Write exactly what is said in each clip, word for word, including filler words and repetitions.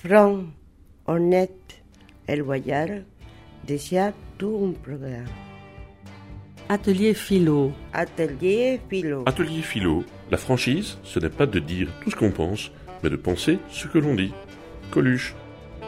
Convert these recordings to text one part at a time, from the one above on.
franc, honnête et loyal, déjà tout un programme. Atelier philo. Atelier philo. Atelier philo. La franchise, ce n'est pas de dire tout ce qu'on pense, mais de penser ce que l'on dit. Coluche.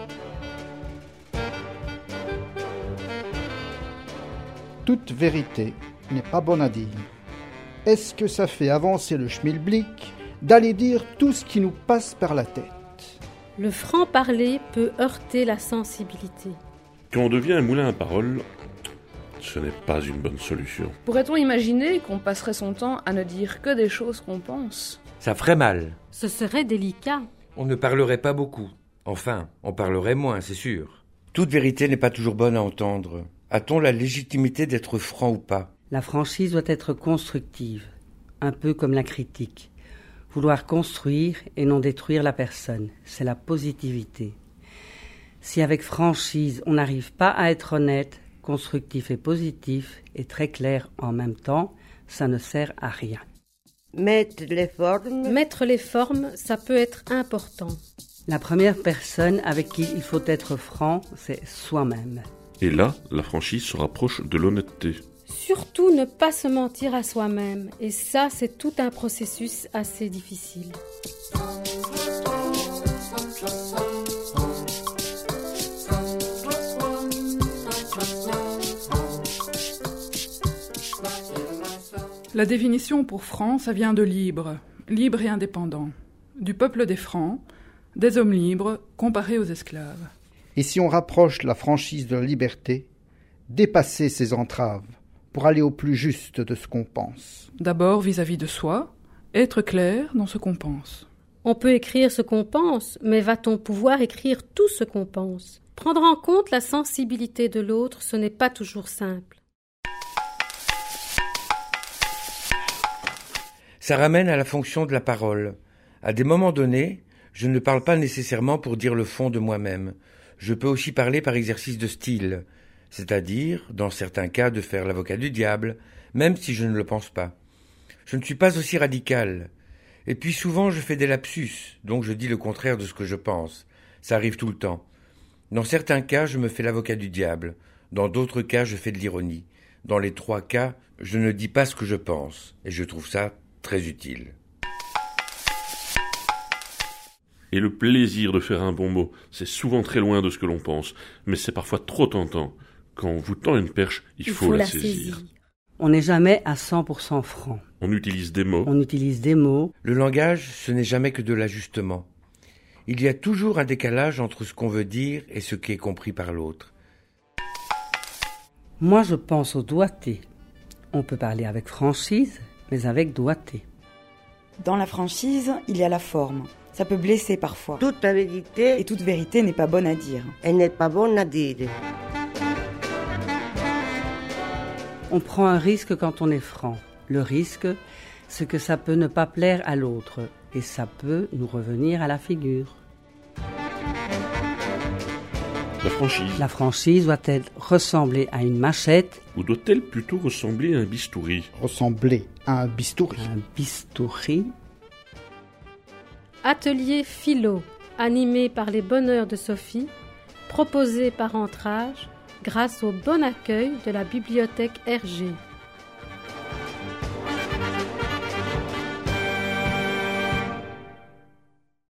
Toute vérité n'est pas bonne à dire. Est-ce que ça fait avancer le schmilblick d'aller dire tout ce qui nous passe par la tête? Le franc-parler peut heurter la sensibilité. Quand on devient un moulin à paroles, ce n'est pas une bonne solution. Pourrait-on imaginer qu'on passerait son temps à ne dire que des choses qu'on pense? Ça ferait mal. Ce serait délicat. On ne parlerait pas beaucoup. Enfin, on parlerait moins, c'est sûr. Toute vérité n'est pas toujours bonne à entendre. A-t-on la légitimité d'être franc ou pas? La franchise doit être constructive, un peu comme la critique. Vouloir construire et non détruire la personne, c'est la positivité. Si avec franchise on n'arrive pas à être honnête, constructif et positif et très clair en même temps, ça ne sert à rien. Mettre les formes. Mettre les formes, ça peut être important. La première personne avec qui il faut être franc, c'est soi-même. Et là, la franchise se rapproche de l'honnêteté. Surtout ne pas se mentir à soi-même. Et ça, c'est tout un processus assez difficile. La définition pour franc, ça vient de libre, libre et indépendant, du peuple des francs, des hommes libres comparés aux esclaves. Et si on rapproche la franchise de la liberté, dépasser ses entraves pour aller au plus juste de ce qu'on pense. D'abord vis-à-vis de soi, être clair dans ce qu'on pense. On peut écrire ce qu'on pense, mais va-t-on pouvoir écrire tout ce qu'on pense? Prendre en compte la sensibilité de l'autre, ce n'est pas toujours simple. Ça ramène à la fonction de la parole. À des moments donnés, je ne parle pas nécessairement pour dire le fond de moi-même. Je peux aussi parler par exercice de style, c'est-à-dire, dans certains cas, de faire l'avocat du diable, même si je ne le pense pas. Je ne suis pas aussi radical. Et puis souvent je fais des lapsus, donc je dis le contraire de ce que je pense. Ça arrive tout le temps. Dans certains cas, je me fais l'avocat du diable. Dans d'autres cas, je fais de l'ironie. Dans les trois cas, je ne dis pas ce que je pense. Et je trouve ça très utile. Et le plaisir de faire un bon mot, c'est souvent très loin de ce que l'on pense, mais c'est parfois trop tentant. Quand on vous tend une perche, il, il faut, faut la, la saisir. saisir. On n'est jamais à cent pour cent franc. On utilise des mots. On utilise des mots. Le langage, ce n'est jamais que de l'ajustement. Il y a toujours un décalage entre ce qu'on veut dire et ce qui est compris par l'autre. Moi, je pense au doigté. On peut parler avec franchise, mais avec doigté. Dans la franchise, il y a la forme. Ça peut blesser parfois. Toute la vérité. Et toute vérité n'est pas bonne à dire. Elle n'est pas bonne à dire. On prend un risque quand on est franc. Le risque, c'est que ça peut ne pas plaire à l'autre. Et ça peut nous revenir à la figure. La franchise. La franchise doit-elle ressembler à une machette? Ou doit-elle plutôt ressembler à un bistouri? Ressembler à un bistouri. Un bistouri. Atelier philo, animé par les bonheurs de Sophie, proposé par Entrage grâce au bon accueil de la bibliothèque Hergé.